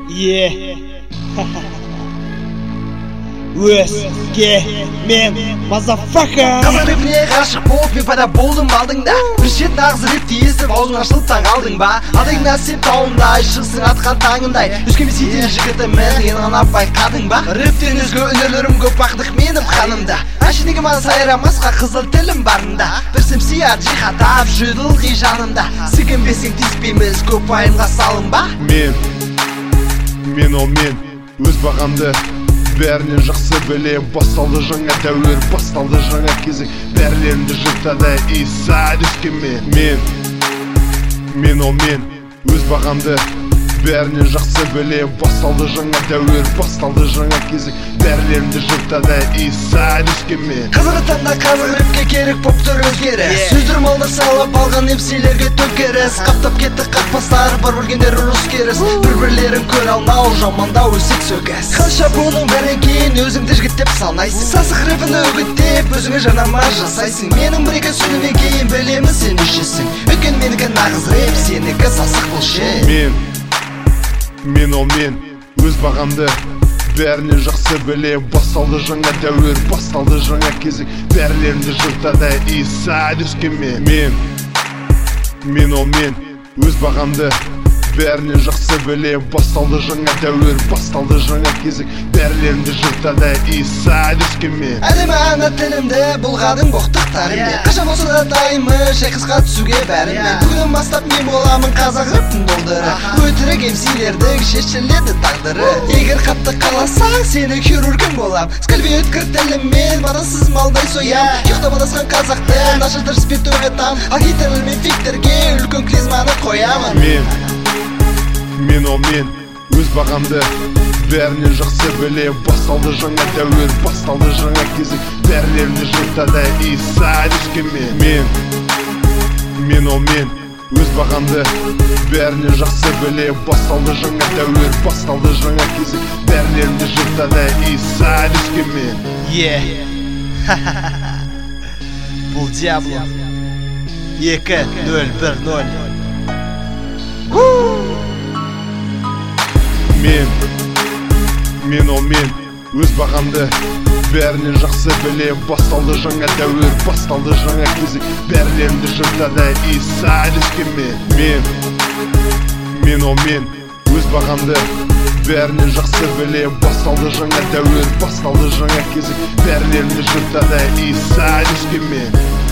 Мен motherfucker. Қазақ рэпіне ғашық болып мен пайда болдым алдыңда. Бір шет нағыз рэпті естіп аузың ашылып таң алдың ба? Адайыңда сен тауымдай, шығысың атқан таңындай. Өскемен сетел жігіті мен ғана байқадың ба? Рэптен өзге өнерлерім көп бақтық менің қанымда. Әшінеге мана сайрамасқа қызыл тілім барында. Бір сімсия жиқатап жүділғи жанымда. Сігінбесең тиіспейміз көп айынға салынба. Мен ол мен өз бағамды бәрінен жақсы білем. Басталды жаңа дәуір, басталды жаңа кезек. Бәрлерімді жыртады Иса Өскемен. Мен ол мен өз бағамды бәрінен жақсы білем. Басталды жаңа дәуір, басталды жаңа кезек. Бәрлерімді жыртады Иса Өскемен. Қазіргі таңда қазір рэпке керек боп тұр өзгеріс. Сөздер малдар салып алған емселерге төкеріс. Қаптап кетті қақпастар, бар бөлгендер ұрыс керіс. Бір-бірлерін көр алмау, жамандау өсек сөгіс. Қанша бұның бәрін кейін өзіңді жігіттеп салмайсың. Сасық рэпіні үгіттеп өзіңе жанама жасайсың. Менің бір-екі сөйлемен кейін білемін сен үшесің. Өйткені менікі нағыз рэп, сенікі сасық бұлшет. Мен ол мен өз бағамды бәрінен жақсы білем. Басталды жаңа дәуір, басталды жаңа кезек. Бәрлерімді жыртады Иса Өскемен. Мен ол мен өз бағамды бәрінен жақсы білем. Басталды жаңа дәуір, басталды жаңа кезек. Бәрлерімді жыртады Иса Өскемен. Әлемі ана тілімді бұлғадың боқтықтарымды. Қашан болса да дайынмын шайқасқа түсуге бәріммен. Бүгіннен бастап мен боламын қазақ рэптің болдыры. Өтірік емсилердің шешіледі тағдыры. Егер қатты қаласаң сені хирургім болам. Скальпи өткір тіліммен мазасыз малдай соям. Ұйықтап адасқан қазақты нашылтыр спирт өғетам. Ал хитермен фиктерге үлкен клизманы қоямын. Мен ол мен өз бағамды бәрінен жақсы білем. Басталды жаңа дәуір, басталды жаңа кезек. Бәрлерімді жыртады Иса Өскемен. Мен ол мен өз бағамды бәрінен жақсы білем. Басталды жаңа дәуір, басталды жаңа кезек. Бәрлерімді жыртады Иса Өскемен. Бұл Диабло 2010. Мен ол мен өз бағамды бәрінен жақсы білем. Басталды жаңа дәуір, басталды жаңа кезек. Бәрлерімді жыртады Иса Өскемен. Мен ол мен өз бағамды бәрінен жақсы білем. Басталды жаңа дәуір, басталды жаңа кезек. Бәрлерімді жыртады Иса Өскемен.